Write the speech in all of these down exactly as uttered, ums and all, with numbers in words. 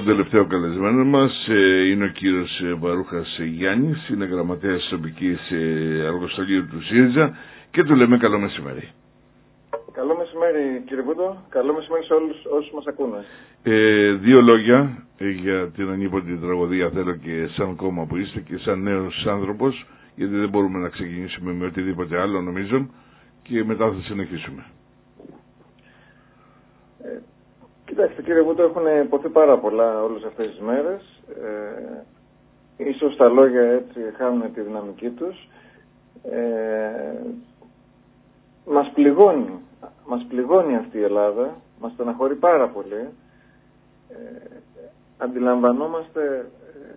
τελευταίο καλεσμένο μας είναι ο κύριος Βαρούχας Γιάννης, είναι γραμματέας της τοπικής αργοστολίου του ΣΥΡΙΖΑ και του λέμε καλό μεσημέρι. Καλό μεσημέρι κύριε Βούτο, καλό μεσημέρι σε όλους όσους μας ακούνε. Ε, δύο λόγια για την ανίποτη τραγωδία θέλω και σαν κόμμα που είστε και σαν νέος άνθρωπος, γιατί δεν μπορούμε να ξεκινήσουμε με οτιδήποτε άλλο νομίζω και μετά θα συνεχίσουμε. Ε, κοιτάξτε κύριε Βούτο, έχουν υποθεί πάρα πολλά όλες αυτές τις μέρες. Ε, ίσως τα λόγια έτσι χάνουν τη δυναμική τους. Ε, μας πληγώνει, μας πληγώνει αυτή η Ελλάδα, μας στεναχωρεί πάρα πολύ. Ε, αντιλαμβανόμαστε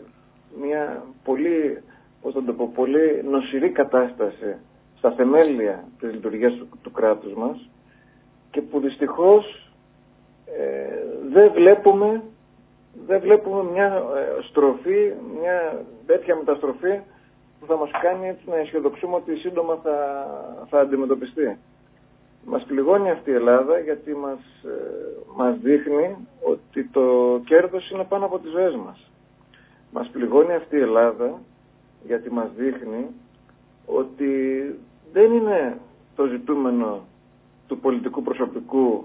μια πολύ, πώς θα το πω, πολύ νοσηρή κατάσταση στα θεμέλια της λειτουργίας του, του κράτους μας και που δυστυχώς ε, δεν βλέπουμε δεν βλέπουμε μια ε, στροφή, μια τέτοια μεταστροφή που θα μας κάνει έτσι να αισιοδοξούμε ότι σύντομα θα, θα αντιμετωπιστεί. Μας πληγώνει αυτή η Ελλάδα γιατί μας, ε, μας δείχνει ότι το κέρδος είναι πάνω από τις ζωές μας. Μας πληγώνει αυτή η Ελλάδα γιατί μας δείχνει ότι δεν είναι το ζητούμενο του πολιτικού προσωπικού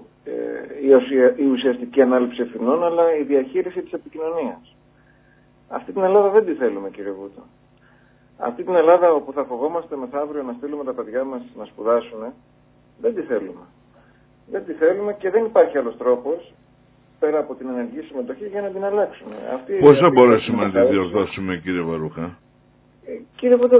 ε, η ουσιαστική ανάληψη ευθυνών, αλλά η διαχείριση της επικοινωνίας. Αυτή την Ελλάδα δεν τη θέλουμε κύριε Βούτο. Αυτή την Ελλάδα όπου θα φοβόμαστε μεθαύριο να στείλουμε τα παιδιά μας να σπουδάσουν, δεν τη θέλουμε. Δεν τη θέλουμε και δεν υπάρχει άλλος τρόπος πέρα από την ενεργή συμμετοχή για να την αλλάξουμε. Αυτή Πώς θα μπορέσουμε να τη διορθώσουμε κύριε Βαρούχα? Ε, κύριε Βούτο,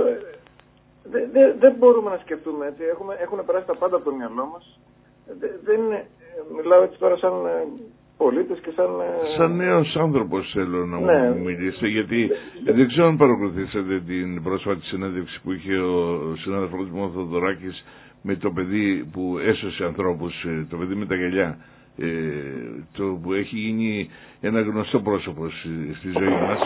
δεν δε, δε μπορούμε να σκεφτούμε έτσι. Έχουμε, έχουν περάσει τα πάντα από το μυαλό μας. Δε, δεν είναι, μιλάω έτσι τώρα σαν ε, πολίτες και σαν... Ε... Σαν νέος άνθρωπος θέλω να ναι. μου μιλήσετε, γιατί ε, δεν ξέρω αν παρακολουθήσατε την πρόσφατη συνέντευξη που είχε ο συνάδελφος μου Θοδωράκης με το παιδί που έσωσε ανθρώπους, το παιδί με τα γυαλιά, ε, το που έχει γίνει ένα γνωστό πρόσωπο στη ζωή μας,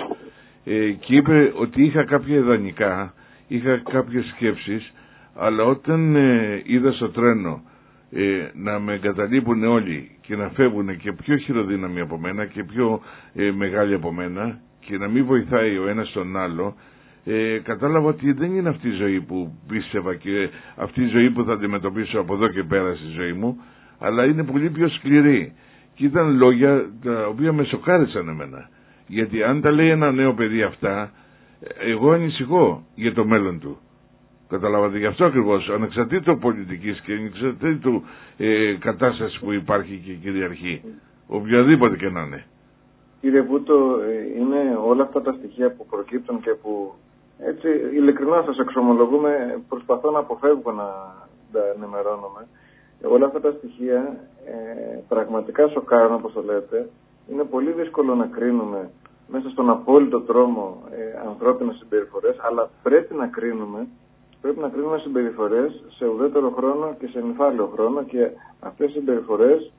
ε, και είπε ότι είχα κάποια ιδανικά, είχα κάποιες σκέψεις, αλλά όταν ε, είδα στο τρένο ε, να με εγκαταλείπουν όλοι και να φεύγουν και πιο χειροδύναμοι από μένα και πιο ε, μεγάλοι από μένα και να μην βοηθάει ο ένας τον άλλο, Ε, κατάλαβα ότι δεν είναι αυτή η ζωή που πίστευα και αυτή η ζωή που θα αντιμετωπίσω από εδώ και πέρα στη ζωή μου, αλλά είναι πολύ πιο σκληρή. Και ήταν λόγια τα οποία με σοκάρισαν εμένα. Γιατί αν τα λέει ένα νέο παιδί αυτά, εγώ ανησυχώ για το μέλλον του. Καταλάβατε, γι' αυτό ακριβώς, ανεξαρτήτω πολιτικής και ανεξαρτήτω ε, κατάσταση που υπάρχει και κυριαρχεί, οποιαδήποτε και να είναι. Κύριε Βούτο, είναι όλα αυτά τα στοιχεία που προκύπτουν και που έτσι ειλικρινά σας εξομολογούμε, προσπαθώ να αποφεύγω να τα ενημερώνομαι. Όλα αυτά τα στοιχεία ε, πραγματικά σοκάρουν, όπως το λέτε. Είναι πολύ δύσκολο να κρίνουμε μέσα στον απόλυτο τρόμο ε, ανθρώπινες συμπεριφορές, αλλά πρέπει να κρίνουμε, πρέπει να κρίνουμε συμπεριφορές σε ουδέτερο χρόνο και σε νυφάλαιο χρόνο και αυτές οι συμπεριφορές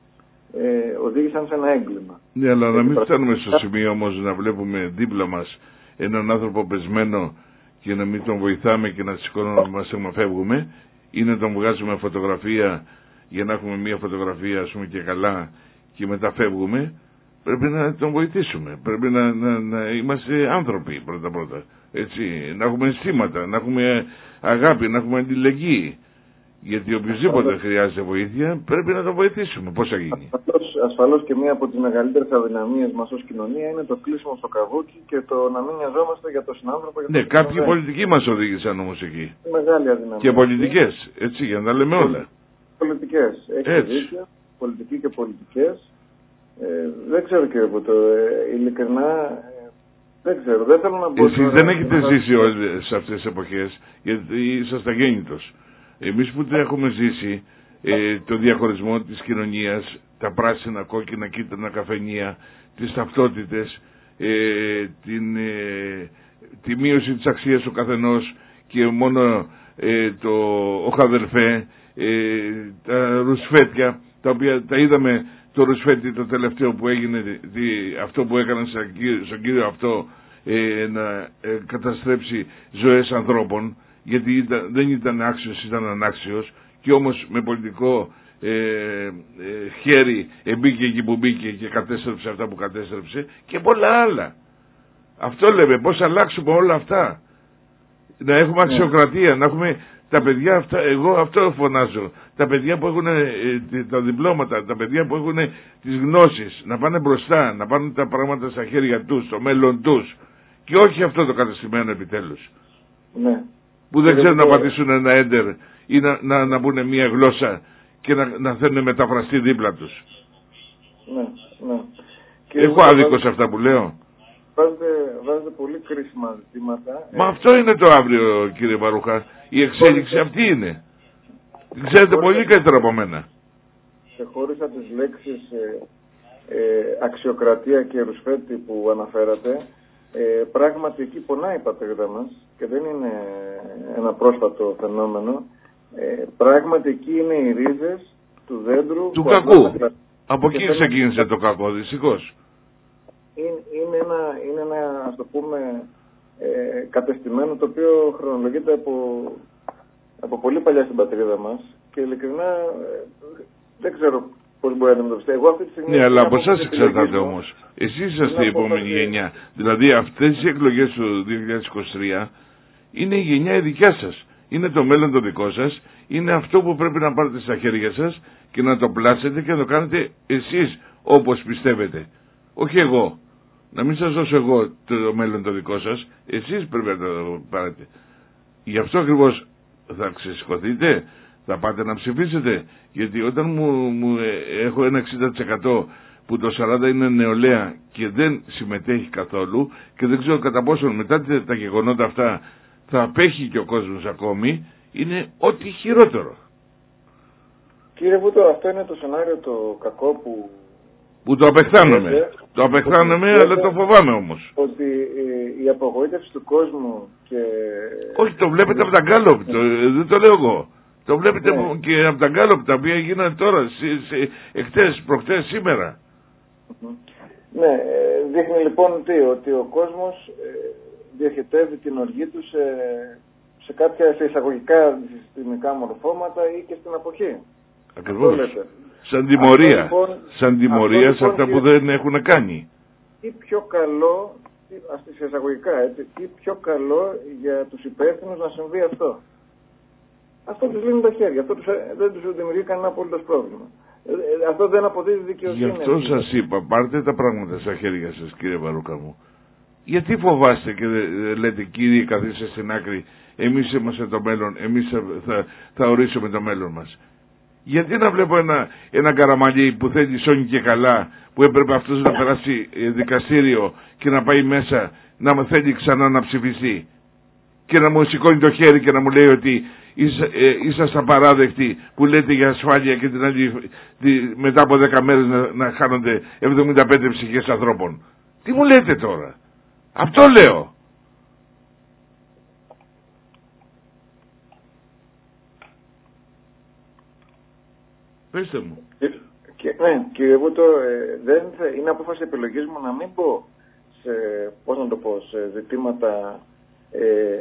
ε, οδήγησαν σε ένα έγκλημα. Ναι, αλλά να μην φτάνουμε στο σημείο όμως να βλέπουμε δίπλα μας έναν άνθρωπο πεσμένο και να μην τον βοηθάμε και να σηκώνουμε μας να φεύγουμε, ή να τον βγάζουμε φωτογραφία για να έχουμε μια φωτογραφία ας πούμε και καλά και μετά φεύγουμε. Πρέπει να τον βοηθήσουμε, πρέπει να, να, να είμαστε άνθρωποι πρώτα πρώτα, έτσι, να έχουμε αισθήματα, να έχουμε αγάπη, να έχουμε αλληλεγγύη. Γιατί οποιοδήποτε χρειάζεται βοήθεια πρέπει να τον βοηθήσουμε. Πώς θα γίνει? Ασφαλώς, ασφαλώς και μία από τις μεγαλύτερες αδυναμίες μας ως κοινωνία είναι το κλείσιμο στο καβούκι και το να μην νοιαζόμαστε για τον συνάνθρωπο. Για ναι, κάποιοι κοινωνία. Πολιτικοί μας οδήγησαν όμως εκεί. Μεγάλη αδυναμία. Και πολιτικές, έτσι, για να τα λέμε όλα. Πολιτικές, έχετε δίκιο, πολιτικοί και πολιτικές. Ε, δεν ξέρω κύριε Βούτο, ε, ειλικρινά ε, δεν ξέρω, δεν θέλω να πω... Εσείς δεν έχετε να... ζήσει όλες σε αυτές τις εποχές, γιατί είσαστε γέννητος. Εμείς που έχουμε ζήσει ε, το διαχωρισμό της κοινωνίας, τα πράσινα, κόκκινα, κίτρινα καφενεία, τις ταυτότητες, ε, την, ε, τη μείωση της αξίας του καθενός και μόνο ε, το οχαδερφέ, ε, τα ρουσφέτια, τα οποία τα είδαμε το ρουσφέτι το τελευταίο που έγινε, τη, αυτό που έκαναν στον κύριο αυτό, ε, να ε, καταστρέψει ζωές ανθρώπων, γιατί ήταν, δεν ήταν άξιος, ήταν ανάξιος και όμως με πολιτικό ε, ε, χέρι εμπήκε εκεί που μπήκε και κατέστρεψε αυτά που κατέστρεψε και πολλά άλλα. Αυτό λέμε, πώς αλλάξουμε όλα αυτά. Να έχουμε αξιοκρατία, να έχουμε τα παιδιά αυτά, εγώ αυτό φωνάζω, τα παιδιά που έχουν ε, τα διπλώματα, τα παιδιά που έχουν τις γνώσεις, να πάνε μπροστά, να πάνε τα πράγματα στα χέρια τους, στο μέλλον τους και όχι αυτό το κατεστημένο επιτέλους. Ναι. Που δεν ξέρουν να πατήσουν ένα έντερ ή να, να, να μπουν μια γλώσσα και να, να θέλουν μεταφραστεί δίπλα τους. Ναι, ναι. Έχω άδικο σε αυτά που λέω. Βάζετε, βάζετε πολύ κρίσιμα ζητήματα. Μα ε, αυτό είναι το αύριο, κύριε Βαρούχα. Η εξέλιξη αυτή είναι. Ξέρετε πολύ καλύτερα από μένα. Ξεχώρισα τις λέξεις ε, ε, αξιοκρατία και ρουσφέτη που αναφέρατε. Ε, πράγματι εκεί πονάει η πατρίδα μας και δεν είναι ένα πρόσφατο φαινόμενο. Ε, πράγματι εκεί είναι οι ρίζες του δέντρου του κακού. Από εκεί ξεκίνησε το κακό, δυστυχώς. Είναι, είναι, ένα, είναι ένα, ας το πούμε, ε, κατεστημένο το οποίο χρονολογείται από, από πολύ παλιά στην πατρίδα μας και ειλικρινά ε, δεν ξέρω πώς μπορεί να αντιμετωπιστεί. Εγώ αυτή τη στιγμή... Ναι, αλλά από εσάς εξαρτάται όμως. Εσείς είσαστε η επόμενη γενιά. Δηλαδή αυτές οι εκλογές του δύο χιλιάδες είκοσι τρία είναι η γενιά η δικιά σας. Είναι το μέλλον το δικό σας. Είναι αυτό που πρέπει να πάρετε στα χέρια σας και να το πλάσετε και να το κάνετε εσείς όπως πιστεύετε. Όχι εγώ. Να μην σας δώσω εγώ το μέλλον το δικό σας. Εσείς πρέπει να το πάρετε. Γι' αυτό ακριβώς θα ξεσηκωθείτε, θα πάτε να ψηφίσετε. Γιατί όταν μου, μου ε, έχω ένα εξήντα τοις εκατό που το σαράντα τοις εκατό είναι νεολαία και δεν συμμετέχει καθόλου και δεν ξέρω κατά πόσο μετά τα γεγονότα αυτά θα απέχει και ο κόσμος ακόμη, είναι ό,τι χειρότερο. Κύριε Βούτο, αυτό είναι το σενάριο το κακό που... Που το απεχθάνομαι. Το απεχθάνομαι, αλλά το φοβάμαι όμως. Ότι ε, η απογοήτευση του κόσμου και... Όχι, το βλέπετε από τα γκάλωπ, το, δεν το λέω εγώ. Το βλέπετε ναι. Και από τα γκάλωπ τα οποία γίνανε τώρα, σε, σε, εχθές, προχτές, σήμερα. Ναι, ε, δείχνει λοιπόν τι, ότι ο κόσμος ε, διοχετεύει την οργή του σε, σε κάποια σε εισαγωγικά συστημικά μορφώματα ή και στην αποχή. Ακριβώς. Σαν τιμωρία. Λοιπόν, σαν τιμωρία λοιπόν, σε αυτά που δεν έχουν κάνει. Τι πιο καλό, στις εισαγωγικά έτσι, τι πιο καλό για τους υπεύθυνους να συμβεί αυτό. Αυτό τους λύνει τα χέρια, αυτό τους, δεν τους δημιουργεί κανένα απολύτως πρόβλημα. Ε, αυτό δεν αποδίδει δικαιοσύνη. Γι' αυτό σας είπα, πάρτε τα πράγματα στα χέρια σας, κύριε Βαρούκα μου. Γιατί φοβάστε και λέτε, κύριε, καθίστε στην άκρη, εμείς είμαστε το μέλλον, εμείς θα, θα, θα ορίσουμε το μέλλον μας. Γιατί να βλέπω ένα, ένα καραμαλί που θέλει σώνει και καλά, που έπρεπε αυτός να περάσει δικαστήριο και να πάει μέσα να μου θέλει ξανά να ψηφιστεί και να μου σηκώνει το χέρι και να μου λέει ότι είσα, ε, ήσασταν παράδεκτοι που λέτε για ασφάλεια και την άλλη, τη, μετά από δέκα μέρες να, να χάνονται εβδομήντα πέντε ψυχές ανθρώπων. Τι μου λέτε τώρα? Αυτό λέω. Πέστε μου. Και, ναι, κύριε Βούτο, ε, δεν θα, είναι απόφαση επιλογής μου να μην πω σε, πώς να το πω, σε ζητήματα, ε,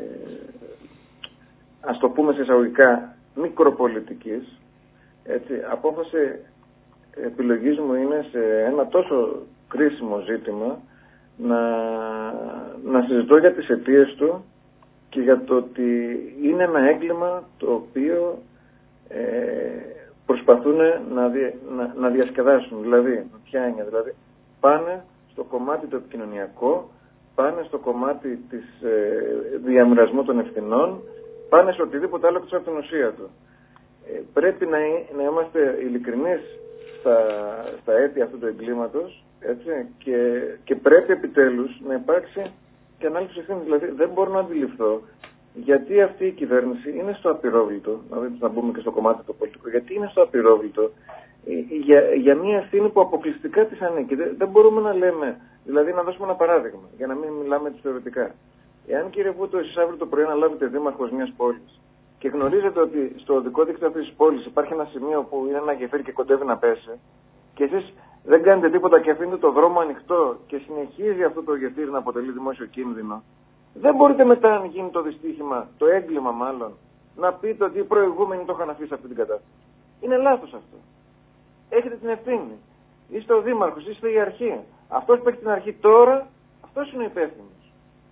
ας το πούμε σε εισαγωγικά, μικροπολιτικής. Έτσι, απόφαση επιλογής μου είναι σε ένα τόσο κρίσιμο ζήτημα να, να συζητώ για τις αιτίες του και για το ότι είναι ένα έγκλημα το οποίο ε, προσπαθούν να, δια, να, να διασκεδάσουν. Δηλαδή, ποια είναι, δηλαδή, πάνε στο κομμάτι το επικοινωνιακό, πάνε στο κομμάτι της ε, διαμοιρασμού των ευθυνών, πάνε σε οτιδήποτε άλλο από την ουσία του. Ε, πρέπει να, να είμαστε ειλικρινείς στα, στα αίτια αυτού του εγκλήματος, έτσι, και, και πρέπει επιτέλους να υπάρξει και ανάληψη ευθύνης. Δηλαδή, δεν μπορώ να αντιληφθώ γιατί αυτή η κυβέρνηση είναι στο απειρόβλητο, δηλαδή να μπούμε και στο κομμάτι το πολιτικό, γιατί είναι στο απειρόβλητο για, για μια ευθύνη που αποκλειστικά της ανήκει. Δεν, δεν μπορούμε να λέμε, δηλαδή να δώσουμε ένα παράδειγμα, για να μην μιλάμε τις θεωρητικά. Εάν, κύριε Βούτο, εσείς αύριο το πρωί αναλάβετε δήμαρχος μιας πόλης και γνωρίζετε ότι στο οδικό δίκτυο αυτής της πόλης υπάρχει ένα σημείο που είναι ένα γεφύρι και κοντεύει να πέσει, και εσείς δεν κάνετε τίποτα και αφήνετε το δρόμο ανοιχτό και συνεχίζει αυτό το γεφύρι να αποτελεί δημόσιο κίνδυνο, δεν μπορείτε μετά, αν γίνει το δυστύχημα, το έγκλημα μάλλον, να πείτε ότι οι προηγούμενοι το είχαν αφήσει σε αυτή την κατάσταση. Είναι λάθος αυτό. Έχετε την ευθύνη. Είστε ο δήμαρχος, είστε η αρχή. Αυτός που έχει την αρχή τώρα, αυτός είναι ο υπεύθυνος.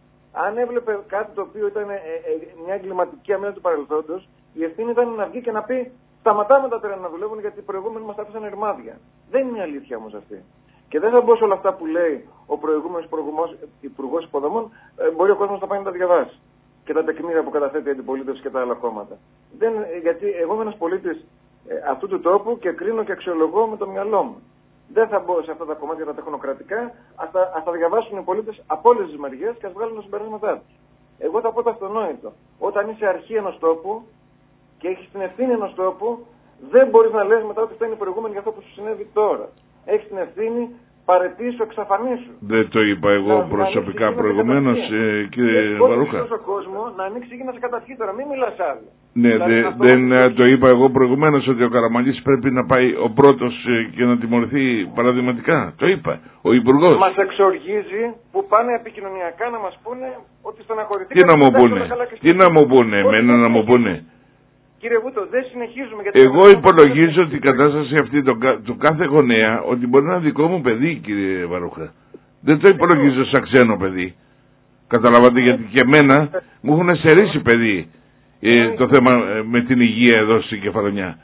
Αν έβλεπε κάτι το οποίο ήταν ε, ε, μια εγκληματική αμήνα του παρελθόντος, η ευθύνη ήταν να βγει και να πει: σταματάμε τα τρένα να δουλεύουν γιατί οι προηγούμενοι μας άφησαν ρημάδια. Δεν είναι αλήθεια όμως αυτή. Και δεν θα μπω σε όλα αυτά που λέει ο προηγούμενος υπουργός υποδομών, ε, μπορεί ο κόσμος να πάει να τα διαβάσει. Και τα τεκμήρια που καταθέτει η αντιπολίτευση και τα άλλα κόμματα. Δεν, γιατί εγώ είμαι ένας πολίτης ε, αυτού του τόπου και κρίνω και αξιολογώ με το μυαλό μου. Δεν θα μπω σε αυτά τα κομμάτια τα τεχνοκρατικά, ας τα, ας τα διαβάσουν οι πολίτες από όλες τις μεριές και ας βγάλουν τα συμπεράσματά τους. Εγώ θα πω το αυτονόητο. Όταν είσαι αρχή ενός τόπου και έχεις την ευθύνη ενός τόπου, δεν μπορείς να λες μετά ότι φταίνει προηγούμενοι για αυτό που σου συνέβη τώρα. Έχεις την ευθύνη, παρετήσου, εξαφανίσου. Δεν το είπα εγώ να, προσωπικά να προηγουμένως, ε, κύριε Βαρούχα. Να κόσμο να ανοίξει και να σε κατασχεί τώρα, μην μιλάς άλλο. Ναι, δηλαδή, δε, δεν είναι... το είπα εγώ προηγουμένως ότι ο Καραμανλής πρέπει να πάει ο πρώτος ε, και να τιμωρηθεί παραδειγματικά. Το είπα, ο Υπουργός. Μας εξοργίζει που πάνε επικοινωνιακά να μας πούνε ότι στεναχωρηθήκαν. Τι να μου πούνε, τι να μου πούνε, εμένα να μου πούνε. Κύριε Βούτο, δεν συνεχίζουμε. Γιατί εγώ υπολογίζω την κατάσταση αυτή του, του κάθε γονέα ότι μπορεί να είναι δικό μου παιδί, κύριε Βαρούχα. Δεν το υπολογίζω σαν ξένο παιδί. Καταλαβαίνετε, γιατί και εμένα μου έχουν στερήσει παιδί ε, το θέμα ε, με την υγεία εδώ στην Κεφαλονιά.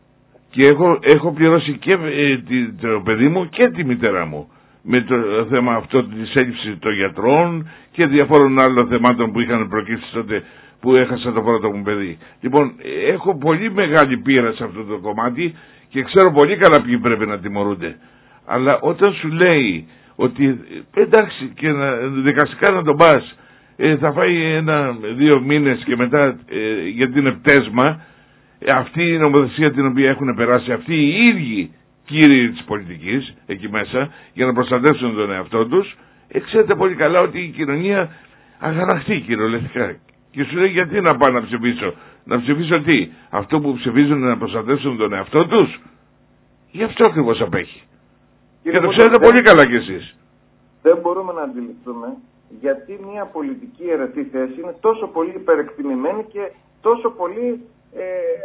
Και έχω, έχω πληρώσει και ε, το παιδί μου και τη μητέρα μου με το θέμα αυτό της έλλειψης των γιατρών και διαφόρων άλλων θεμάτων που είχαν προκύψει τότε που έχασα το πρώτο μου παιδί. Λοιπόν, έχω πολύ μεγάλη πείρα σε αυτό το κομμάτι και ξέρω πολύ καλά ποιοι πρέπει να τιμωρούνται. Αλλά όταν σου λέει ότι εντάξει και να, δικαστικά να τον πας, ε, θα φάει ένα-δύο μήνες και μετά ε, γιατί είναι πτέσμα, ε, αυτή η νομοθεσία την οποία έχουν περάσει αυτοί οι ίδιοι κύριοι της πολιτικής εκεί μέσα για να προστατεύσουν τον εαυτό τους, ε, ξέρετε πολύ καλά ότι η κοινωνία αγαναχτεί κυριολεκτικά. Και σου λέει γιατί να πάω να ψηφίσω. Να ψηφίσω τι? Αυτό που ψηφίζουν να προστατεύσουν τον εαυτό τους. Γι' αυτό ακριβώς απέχει. Κύριε και το ξέρετε δεν, πολύ καλά κι εσείς. Δεν μπορούμε να αντιληφθούμε γιατί μια πολιτική αιρετή θέση είναι τόσο πολύ υπερεκτιμημένη και τόσο πολύ ε,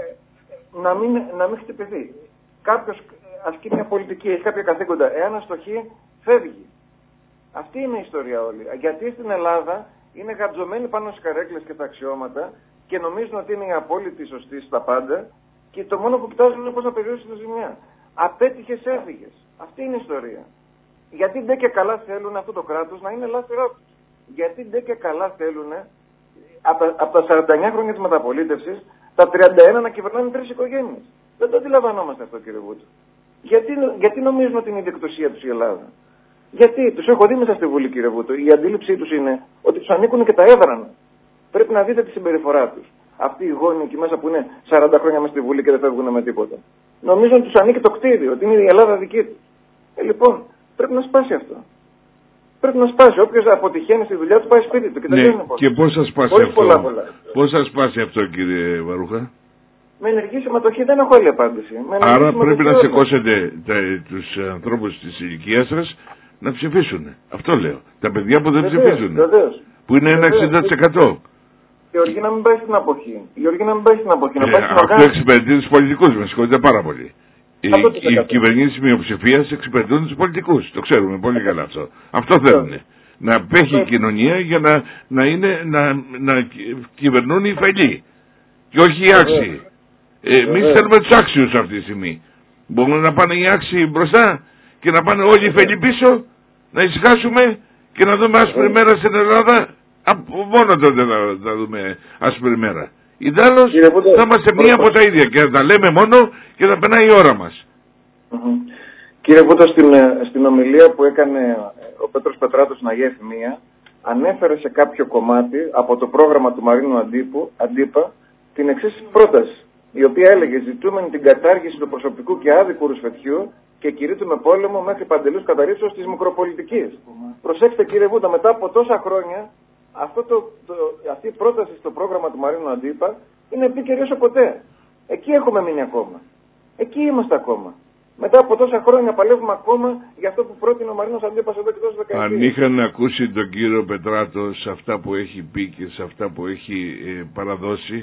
να, μην, να μην χτυπηθεί. Κάποιος ασκεί μια πολιτική, έχει κάποια καθήκοντα. Εάν αστοχεί, φεύγει. Αυτή είναι η ιστορία όλη. Γιατί στην Ελλάδα είναι γατζωμένοι πάνω στις καρέκλες και τα αξιώματα και νομίζουν ότι είναι οι απόλυτοι σωστοί στα πάντα και το μόνο που κοιτάζουν είναι πώς να περιορίσουν τη ζημιά. Απέτυχες, έφυγες. Αυτή είναι η ιστορία. Γιατί ντε και καλά θέλουν αυτό το κράτος να είναι ελεύθερό τους. Γιατί ντε και καλά θέλουν από τα, από τα σαράντα εννιά χρόνια της μεταπολίτευσης τα τριάντα ένα να κυβερνάνε τρεις οικογένειες. Δεν το αντιλαμβανόμαστε αυτό, κύριε Βούτο. Γιατί, γιατί νομίζουν ότι είναι η δικτωσία τους η Ελλάδα? Γιατί τους έχω δει μέσα στη Βουλή, κύριε Βούτο. Η αντίληψή τους είναι ότι τους ανήκουν και τα έδρανα. Πρέπει να δείτε τη συμπεριφορά τους. Αυτοί οι γόνοι εκεί μέσα που είναι σαράντα χρόνια μέσα στη Βουλή και δεν φεύγουν με τίποτα. Νομίζουν ότι τους ανήκει το κτίριο, ότι είναι η Ελλάδα δική τους. Ε, λοιπόν, πρέπει να σπάσει αυτό. Πρέπει να σπάσει. Όποιος αποτυχαίνει στη δουλειά του πάει σπίτι του. Και, ναι, και πώς θα σπάσει αυτό. Πολλά, πολλά. Πώς θα σπάσει αυτό, κύριε Βαρούχα? Με ενεργή συμμετοχή δεν έχω άλλη απάντηση. Άρα πρέπει να σηκώσετε τους ανθρώπους της ηλικίας σας να ψηφίσουν. Αυτό λέω. Τα παιδιά που δεν βεβαίως, ψηφίζουν. Βεβαίως. Που είναι ένα εξήντα τοις εκατό. Η οργή να μην πάει στην αποχή. Η οργή να μην πάει στην αποχή. Να πάει ε, στην αυτό οργάνωση. Εξυπηρετεί τους πολιτικούς. Με συγχωρείτε πάρα πολύ. Οι, οι κυβερνήσεις μειοψηφίας εξυπηρετούν τους πολιτικούς. Το ξέρουμε πολύ καλά αυτό. Αυτό θέλουν. Να απέχει η κοινωνία για να, να, είναι, να, να κυβερνούν οι φελοί. Και όχι οι άξιοι. Ε, εμείς θέλουμε τους άξιους αυτή τη στιγμή. Μπορούν να πάνε οι άξιοι μπροστά και να πάνε όλοι οι φελοί πίσω, να ησυχάσουμε και να δούμε άσπρη μέρα στην Ελλάδα. Από μόνο τότε θα, θα δούμε άσπρη μέρα. Ιδάλλως θα είμαστε μία από τα ίδια και θα τα λέμε μόνο και θα περνάει η ώρα μας. Mm-hmm. Κύριε Βούτο, στην, στην ομιλία που έκανε ο Πέτρος Πετράτος στην Αγία Ευθυμία, ανέφερε σε κάποιο κομμάτι από το πρόγραμμα του Μαρίνου Αντίπου, Αντίπα την εξής πρόταση, η οποία έλεγε: ζητούμενη την κατάργηση του προσωπικού και άδικου ρουσφετιού και κηρύττουμε πόλεμο μέχρι παντελούς καταρρύψεως της μικροπολιτικής. Mm-hmm. Προσέξτε, κύριε Βούτο, μετά από τόσα χρόνια αυτό το, το, αυτή η πρόταση στο πρόγραμμα του Μαρίνου Αντίπα είναι επίκαιρη όσο ποτέ. Εκεί έχουμε μείνει ακόμα. Εκεί είμαστε ακόμα. Μετά από τόσα χρόνια παλεύουμε ακόμα για αυτό που πρότεινε ο Μαρίνος Αντίπας εδώ και τόσες δεκαετίες. Αν είχαν ακούσει τον κύριο Πετράτο σε αυτά που έχει πει και σε αυτά που έχει ε, παραδώσει,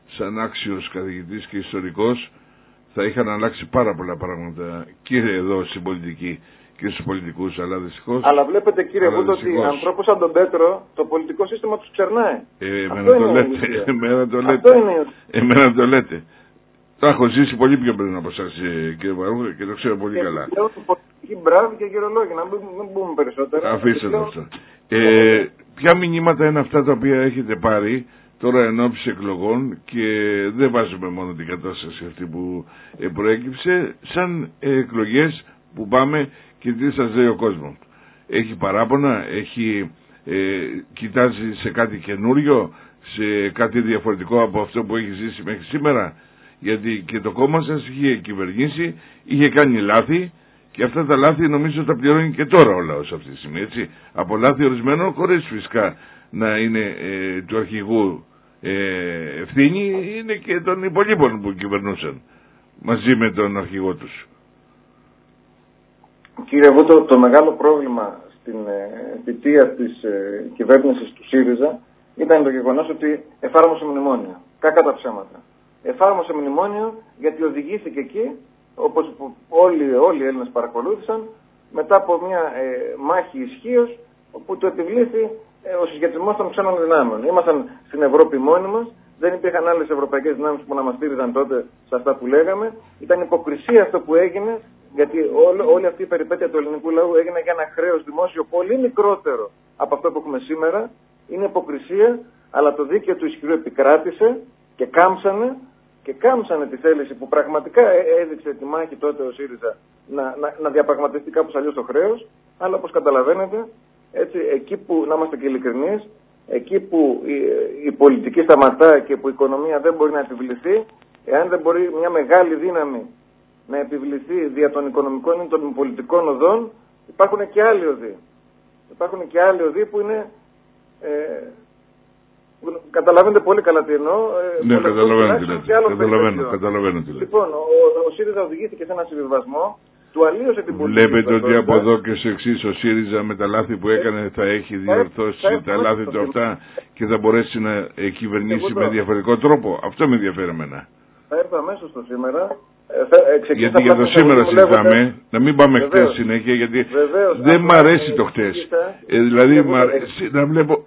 σαν άξιος καθηγητής και ιστορικός, θα είχαν αλλάξει πάρα πολλά πράγματα και εδώ στην πολιτική και στους πολιτικούς, αλλά δυστυχώς... Αλλά βλέπετε κύριε Βούτο ότι ανθρώπους σαν τον Πέτρο το πολιτικό σύστημα τους ξερνάει. Ε, εμένα το λέτε, εμένα το λέτε, εμένα το λέτε. Το έχω ζήσει πολύ πιο πριν από εσάς κύριε Βαρούχα και το ξέρω πολύ και καλά. Και μπράβοι και γερολόγοι, να μην μπούμε περισσότερα. Αφήστε το αυτό. Ε, ποια μηνύματα είναι αυτά τα οποία έχετε πάρει τώρα εν ώψη εκλογών, και δεν βάζουμε μόνο την κατάσταση αυτή που ε, προέκυψε, σαν ε, εκλογές που πάμε και τι σας λέει ο κόσμος? Έχει παράπονα, έχει, ε, κοιτάζει σε κάτι καινούριο, σε κάτι διαφορετικό από αυτό που έχει ζήσει μέχρι σήμερα? Γιατί και το κόμμα σας είχε κυβερνήσει, είχε κάνει λάθη, και αυτά τα λάθη νομίζω τα πληρώνει και τώρα ο λαός αυτή τη στιγμή, έτσι. Από λάθη ορισμένο, χωρίς φυσικά να είναι ε, του αρχηγού ε, ευθύνη, είναι και των υπολείπων που κυβερνούσαν μαζί με τον αρχηγό τους. Κύριε Βούτο, το μεγάλο πρόβλημα στην ε, θητεία της ε, κυβέρνησης του ΣΥΡΙΖΑ ήταν το γεγονός ότι εφάρμοσε μνημόνιο. Κακά τα ψέματα. Εφάρμοσε μνημόνιο γιατί οδηγήθηκε εκεί, όπως όλοι, όλοι οι Έλληνες παρακολούθησαν, μετά από μια ε, μάχη ισχύως, όπου το επιβλήθη ε, ο συσχετισμός των ξένων δυνάμεων. Ήμασταν στην Ευρώπη μόνοι μας, δεν υπήρχαν άλλες ευρωπαϊκές δυνάμεις που να μας στήριζαν τότε σε αυτά που λέγαμε. Ήταν υποκρισία αυτό που έγινε, γιατί όλη, όλη αυτή η περιπέτεια του ελληνικού λαού έγινε για ένα χρέος δημόσιο πολύ μικρότερο από αυτό που έχουμε σήμερα. Είναι υποκρισία, αλλά το δίκαιο του ισχυρού επικράτησε και κάμψανε. Και κάμψανε τη θέληση που πραγματικά έδειξε τη μάχη τότε ο ΣΥΡΙΖΑ να, να, να διαπραγματευτεί κάπως αλλιώς το χρέος. Αλλά όπως καταλαβαίνετε, έτσι, εκεί που, να είμαστε και ειλικρινείς, εκεί που η, η πολιτική σταματά και που η οικονομία δεν μπορεί να επιβληθεί, εάν δεν μπορεί μια μεγάλη δύναμη να επιβληθεί δια των οικονομικών ή των πολιτικών οδών, υπάρχουν και άλλοι οδοί. Υπάρχουν και άλλοι οδοί που είναι... Ε, καταλαβαίνετε πολύ καλά τι εννοώ. Ναι, καταλαβαίνω τι λέτε. Καταλαβαίνω, καταλαβαίνω τι λέτε. Λοιπόν, ο, ο ΣΥΡΙΖΑ οδηγήθηκε σε ένα συμβιβασμό, του αλλίωσε την πολιτική. Βλέπετε ότι από εδώ και στο εξής ο ΣΥΡΙΖΑ με τα λάθη που έκανε θα έχει διορθώσει τα λάθη του αυτά και θα μπορέσει να κυβερνήσει με διαφορετικό τρόπο. Αυτό με ενδιαφέρει εμένα. Θα έρθω αμέσως στο σήμερα. Γιατί για το σήμερα συζητάμε, να μην πάμε χτες συνέχεια, γιατί δεν μ' αρέσει το χτες. Δηλαδή να βλέπω...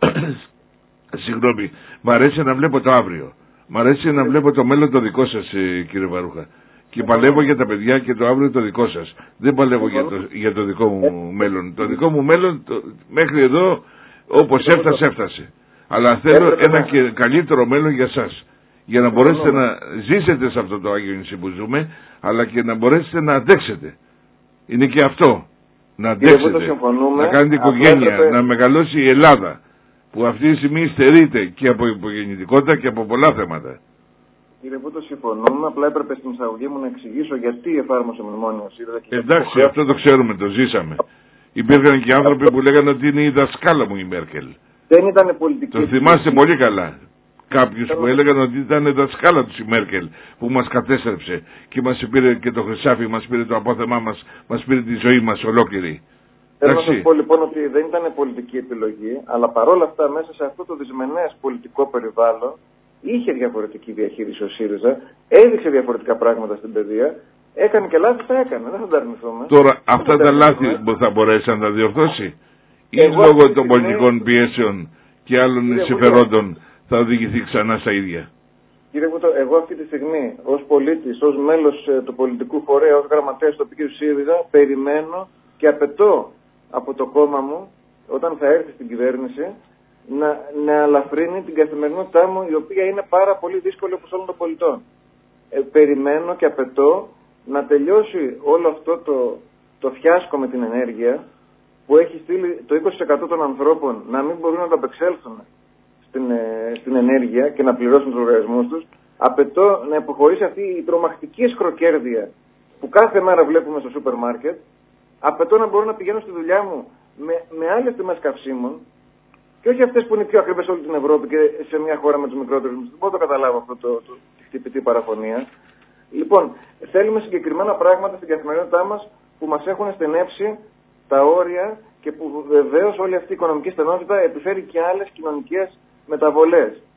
Συγγνώμη, μ' αρέσει να βλέπω το αύριο. Μ' αρέσει να βλέπω το μέλλον το δικό σας, κύριε Βαρούχα. Και παλεύω για τα παιδιά και το αύριο το δικό σας. Δεν παλεύω για το, για το δικό μου μέλλον. Το δικό μου μέλλον το, μέχρι εδώ όπως έφτασε έφτασε. Αλλά θέλω ένα και καλύτερο μέλλον για σας. Για να μπορέσετε να ζήσετε σε αυτό το Άγιο Νησί που ζούμε, αλλά και να μπορέσετε να αντέξετε. Είναι και αυτό. Να αντέξετε. Να κάνετε οικογένεια. Να μεγαλώσει η Ελλάδα. Που αυτή τη στιγμή στερείται και από υπογεννητικότητα και από πολλά θέματα. Κύριε Βούτο, συμφωνούμε. Απλά έπρεπε στην εισαγωγή μου να εξηγήσω γιατί εφάρμοσε μνημόνιο ΣΥΡΙΖΑ. Εντάξει, αυτό το ξέρουμε, το ζήσαμε. Υπήρχαν και άνθρωποι που λέγανε ότι είναι η δασκάλα μου η Μέρκελ. Δεν ήταν πολιτική. Το θυμάστε πολύ καλά. Κάποιους που έλεγαν ότι ήταν δασκάλα τους η Μέρκελ που μας κατέστρεψε και μας πήρε και το χρυσάφι, μας πήρε το απόθεμά μας, μας πήρε τη ζωή μας ολόκληρη. Θέλω να σας πω λοιπόν ότι δεν ήταν πολιτική επιλογή, αλλά παρόλα αυτά μέσα σε αυτό το δυσμενές πολιτικό περιβάλλον είχε διαφορετική διαχείριση ο ΣΥΡΙΖΑ, έδειξε διαφορετικά πράγματα στην παιδεία, έκανε και λάθη, τα έκανε, δεν θα τα αρνηθούμε. Τώρα αυτά τα λάθη που θα μπορέσει να τα διορθώσει ή λόγω των πολιτικών πιέσεων και άλλων συμφερόντων θα οδηγηθεί ξανά στα ίδια? Κύριε Βούτο, εγώ αυτή τη στιγμή ως πολίτης, ως μέλος του πολιτικού φορέα, ως γραμματέας του τοπικού ΣΥΡΙΖΑ, περιμένω και απαιτώ από το κόμμα μου, όταν θα έρθει στην κυβέρνηση, να, να αλαφρύνει την καθημερινότητά μου, η οποία είναι πάρα πολύ δύσκολη όπως όλων των πολιτών. Ε, περιμένω και απαιτώ να τελειώσει όλο αυτό το, το φιάσκο με την ενέργεια, που έχει στείλει το είκοσι τοις εκατό των ανθρώπων να μην μπορούν να το απεξέλθουν στην, ε, στην ενέργεια και να πληρώσουν τους λογαριασμούς τους. Απαιτώ να υποχωρήσει αυτή η τρομακτική σκροκέρδεια που κάθε μέρα βλέπουμε στο σούπερ μάρκετ. Απαιτώ να μπορώ να πηγαίνω στη δουλειά μου με, με άλλες τιμές καυσίμων και όχι αυτές που είναι πιο ακριβές όλη την Ευρώπη και σε μια χώρα με τους μικρότερους. Δεν μπορώ να το καταλάβω αυτό το, το, τη χτυπητή παραφωνία. Λοιπόν, θέλουμε συγκεκριμένα πράγματα στην καθημερινότητά μας που μας έχουν στενέψει τα όρια και που βεβαίως όλη αυτή η οικονομική στενότητα επιφέρει και άλλες κοινωνικές μεταβολές.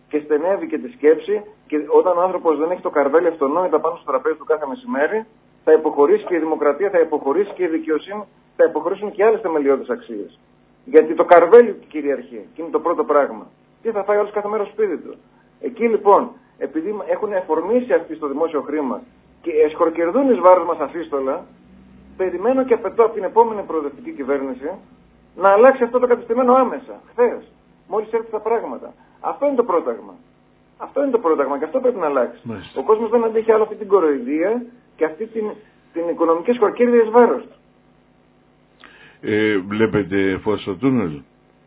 και στενεύει και τη σκέψη, και όταν ο άνθρωπος δεν έχει το καρβέλι αυτονόητα πάνω στο τραπέζι του κάθε μεσημέρι, θα υποχωρήσει και η δημοκρατία, θα υποχωρήσει και η δικαιοσύνη, θα υποχωρήσουν και άλλες θεμελιώδεις αξίες. Γιατί το καρβέλι κυριαρχεί και είναι το πρώτο πράγμα. Τι θα φάει όλος κάθε μέρα στο σπίτι του. Εκεί λοιπόν, επειδή έχουν εφορμήσει αυτοί στο δημόσιο χρήμα και εσχορκερδούν εις βάρος μας αφύστολα, περιμένω και απαιτώ από την επόμενη προοδευτική κυβέρνηση να αλλάξει αυτό το κατεστημένο άμεσα, χθες, μόλις έρθει τα πράγματα. Αυτό είναι το πρόταγμα. Αυτό είναι το πρόταγμα και αυτό πρέπει να αλλάξει. Μάλιστα. Ο κόσμος δεν αντέχει άλλο αυτή την κοροϊδία και αυτή την, την οικονομική σκορκέρδια εις βάρος του. Ε, βλέπετε φως στο τούνελ?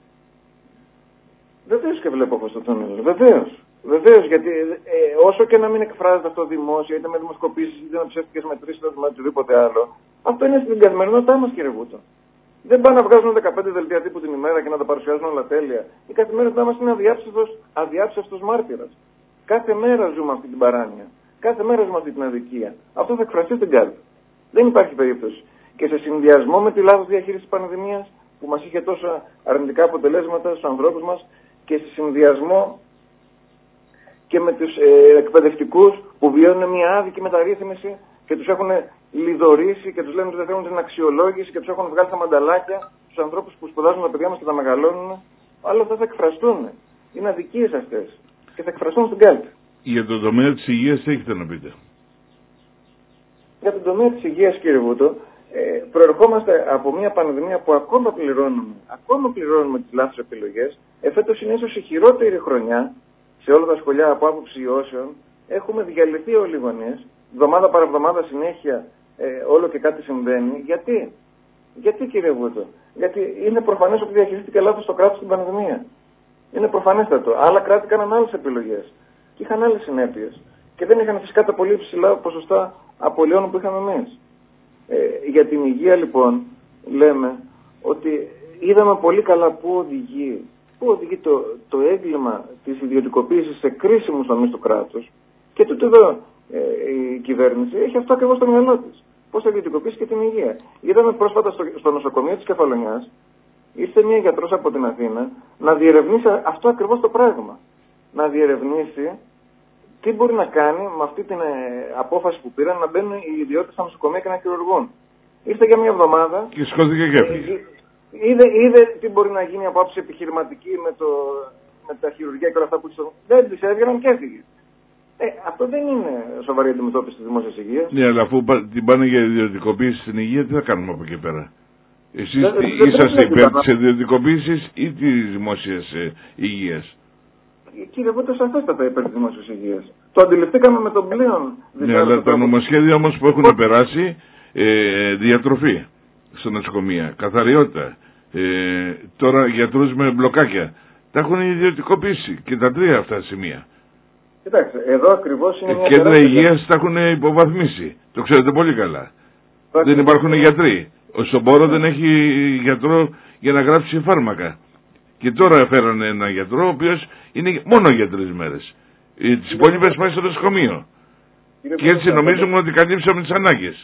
Βεβαίως και βλέπω φως στο τούνελ. Βεβαίως. Βεβαίως, γιατί ε, όσο και να μην εκφράζεται αυτό δημόσια, είτε με δημοσκοπήσεις, είτε με ψεύτικες μετρήσεις, είτε με οτιδήποτε άλλο, αυτό είναι στην καθημερινότητά μας, κύριε Βούτο. Δεν πάνε να βγάζουν δεκαπέντε δελτία τύπου την ημέρα και να τα παρουσιάζουν όλα τέλεια. Η καθημερινότητά μας είναι αδιάψευτος, αδιάψευτος μάρτυρας. Κάθε μέρα ζούμε αυτή την παράνοια. Κάθε μέρα ζούμε αυτή την αδικία. Αυτό θα εκφραστεί στην κάλπη. Δεν υπάρχει περίπτωση. Και σε συνδυασμό με τη λάθος διαχείριση της πανδημίας, που μας είχε τόσα αρνητικά αποτελέσματα στους ανθρώπους μας, και σε συνδυασμό και με τους ε, εκπαιδευτικούς που βιώνουν μια άδικη μεταρρύθμιση και τους έχουν λιδωρήσει και τους λένε ότι δεν θέλουν την αξιολόγηση και τους έχουν βγάλει τα μανταλάκια, τους ανθρώπους που σπουδάζουν τα παιδιά μας και τα μεγαλώνουν. Όλα αυτά θα εκφραστούν. Είναι αδικίες αυτές και θα εκφραστούν στην κάλπη. Για τον τομέα της υγείας τι έχετε να πείτε? Για τον τομέα της υγείας, κύριε Βούτο, ε, προερχόμαστε από μια πανδημία που ακόμα πληρώνουμε, ακόμα πληρώνουμε τις λάθος επιλογές. Εφέτος είναι ίσως η χειρότερη χρονιά σε όλα τα σχολεία από άποψη ιώσεων. Έχουμε διαλυθεί όλοι οι γονείς, εβδομάδα παραβδομάδα συνέχεια ε, όλο και κάτι συμβαίνει. Γιατί? Γιατί, κύριε Βούτο? Γιατί είναι προφανές ότι διαχειρίστηκε λάθος το κράτος στην πανδημία. Είναι προφανέστατο. Άλλα κράτη κάναν άλλες επιλογές και είχαν άλλες συνέπειες. Και δεν είχαν φυσικά τα πολύ ψηλά ποσοστά απολειών που είχαμε εμείς. Ε, για την υγεία λοιπόν λέμε ότι είδαμε πολύ καλά πού οδηγεί, πού οδηγεί το, το έγκλημα της ιδιωτικοποίησης σε κρίσιμους τομείς του κράτους, και τούτο εδώ ε, η κυβέρνηση έχει αυτό ακριβώς στο μυαλό της. Πώς θα ιδιωτικοποιήσει και την υγεία. Είδαμε πρόσφατα στο, στο νοσοκομείο της Κεφαλονιάς, ήρθε μια γιατρός από την Αθήνα να διερευνήσει αυτό ακριβώς το πράγμα. Να διερευνήσει τι μπορεί να κάνει με αυτή την ε, απόφαση που πήραν να μπαίνουν οι ιδιώτες στα νοσοκομεία και να χειρουργούν. Ήρθε για μια εβδομάδα. Και σκόθηκε και έφυγε. Είδε, είδε τι μπορεί να γίνει από άποψη επιχειρηματική με, το, με τα χειρουργία και όλα αυτά που είχε. Δεν τις έβγαιναν και έφυγε. Ε, αυτό δεν είναι σοβαρή αντιμετώπιση της δημόσιας υγείας. Ναι, αλλά αφού την πάνε για ιδιωτικοποίηση στην υγεία, τι θα κάνουμε από εκεί πέρα? Εσείς είσαστε υπέρ της ιδιωτικοποίησης ή της δημόσιας ε, υγείας? Κύριε Βούτο, σαφέστατα υπέρ της δημόσιας υγείας. Το αντιληφθήκαμε με τον πλέον. Ναι, αλλά τα νομοσχέδια όμως που έχουν περάσει, ε, διατροφή στα νοσοκομεία, καθαριότητα, ε, τώρα γιατρούς με μπλοκάκια, τα έχουν ιδιωτικοποιήσει και τα τρία αυτά σημεία. Κοιτάξτε, εδώ ακριβώς είναι. Ε, κέντρα υγείας τα έχουν υποβαθμίσει. Το ξέρετε πολύ καλά. Ά, δεν υπάρχουν γιατροί. Ο στον Πόρο δεν έχει γιατρό για να γράψει φάρμακα. Και τώρα φέρανε ένα γιατρό, ο οποίος είναι μόνο για τρεις μέρες. Τις υπόλοιπες πάει στο νοσοκομείο. Και έτσι νομίζουμε ότι καλύψαμε τις ανάγκες.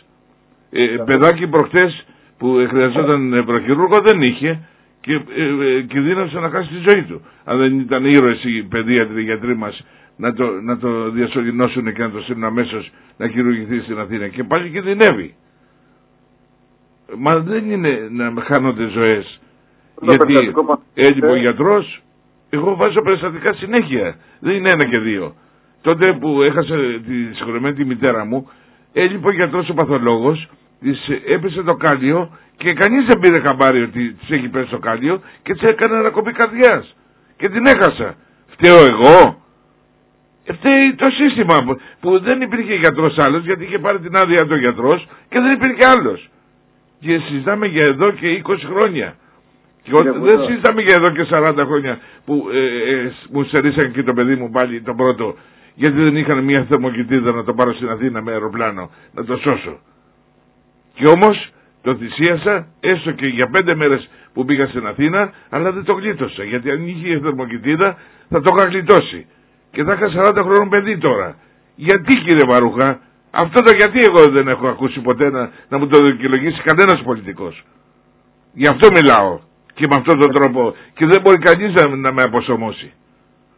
Ε, παιδάκι προχτές που χρειαζόταν νευροχειρούργο δεν είχε και ε, ε, κινδύνευσε να χάσει τη ζωή του. Αν δεν ήταν ήρωες οι παιδίατροι, οι γιατροί μας να το, να το διασωληνώσουν και να το στείλουν αμέσως να χειρουργηθεί στην Αθήνα. Και πάλι κινδυνεύει. Μα δεν είναι να χάνονται ζωές. Γιατί έλειπε ο γιατρός, εγώ βάζω περιστατικά συνέχεια. Δεν είναι ένα και δύο. Τότε που έχασε τη συγχωρεμένη τη μητέρα μου, έλειπε ο γιατρός ο παθολόγος, της έπεσε το κάλιο και κανείς δεν πήρε χαμπάρι ότι της έχει πέσει το κάλιο και της έκανε ανακοπή καρδιάς. Και την έχασα. Φταίω εγώ? Φταίει το σύστημα που δεν υπήρχε γιατρός άλλος, γιατί είχε πάρει την άδεια του γιατρός και δεν υπήρχε άλλος. Και συζητάμε για εδώ και είκοσι χρόνια. Και ό, δεν συζητάμε για εδώ και σαράντα χρόνια που ε, ε, μου στερήσαν και το παιδί μου πάλι το πρώτο, γιατί δεν είχαν μια θερμοκοιτίδα να το πάρω στην Αθήνα με αεροπλάνο να το σώσω. Και όμως το θυσίασα έστω και για πέντε μέρες που πήγα στην Αθήνα, αλλά δεν το γλίτωσα, γιατί αν είχε θερμοκοιτίδα θα το είχα γλιτώσει. Και θα είχα σαράντα χρόνων παιδί τώρα. Γιατί, κύριε Βαρούχα? Αυτό το γιατί εγώ δεν έχω ακούσει ποτέ να, να μου το δικαιολογήσει κανένας πολιτικός. Γι' αυτό μιλάω και με αυτόν τον τρόπο, και δεν μπορεί κανείς να, να με αποσωμώσει.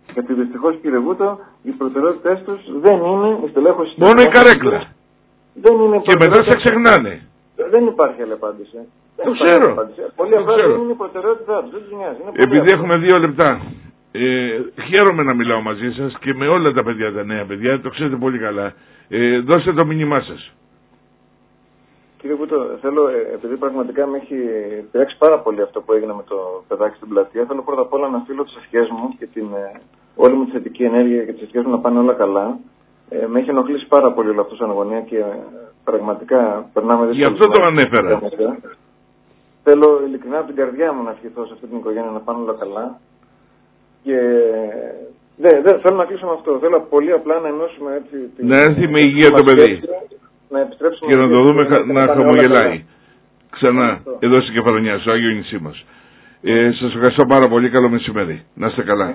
Γιατί δυστυχώς, κύριε Βούτο, οι προτεραιότητες τους δεν είναι η στελέχωση. Μόνο η καρέκλα. Δεν είναι και μετά σε ξεχνάνε. Δεν υπάρχει άλλη απάντηση. Το ξέρω. Πολύ απλά δεν είναι η προτεραιότητά τους. Δεν τους νοιάζει. Επειδή έχουμε δύο λεπτά, ε, χαίρομαι να μιλάω μαζί σας και με όλα τα παιδιά, τα νέα παιδιά, το ξέρετε πολύ καλά. Ε, δώστε το μήνυμά σας. Κύριε Βούτο, θέλω, επειδή πραγματικά με έχει πειράξει πάρα πολύ αυτό που έγινε με το παιδάκι στην πλατεία, θέλω πρώτα απ' όλα να στείλω τις ευχές μου και την, όλη μου τη θετική ενέργεια και τις ευχές μου να πάνε όλα καλά. Ε, με έχει ενοχλήσει πάρα πολύ όλο αυτό σαν αγωνία και πραγματικά περνάμε δύσκολα. Γι' αυτό το ανέφερα. Θέλω ειλικρινά από την καρδιά μου να ευχηθώ σε αυτή την οικογένεια να πάνε όλα καλά. Και δεν δε, θέλω να κλείσω με αυτό. Θέλω πολύ απλά να ενώσουμε έτσι. Να έρθει με υγεία το παιδί. Να επιστρέψουμε και να το δούμε να, να χαμογελάει. Ξανά αυτό. Εδώ στην Κεφαλονιά, στο Άγιο Νησί μας. Ε, σας ευχαριστώ πάρα πολύ. Καλό μεσημέρι. Να είστε καλά.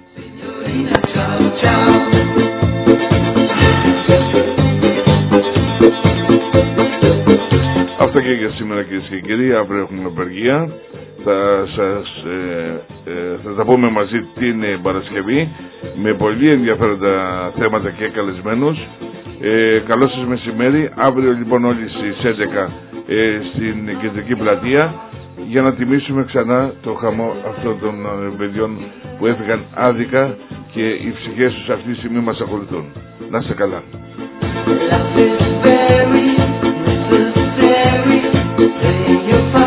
Αυτό και για σήμερα, κυρίες και κύριοι. Αύριο έχουμε απεργία. Θα, σας, ε, ε, θα τα πούμε μαζί την Παρασκευή με πολύ ενδιαφέροντα θέματα και καλεσμένους. Ε, καλό σας μεσημέρι. Αύριο λοιπόν όλοι στις έντεκα ε, στην Κεντρική Πλατεία για να τιμήσουμε ξανά το χαμό αυτών των παιδιών που έφυγαν άδικα και οι ψυχές τους αυτή τη στιγμή μας ακολουθούν. Να είστε καλά.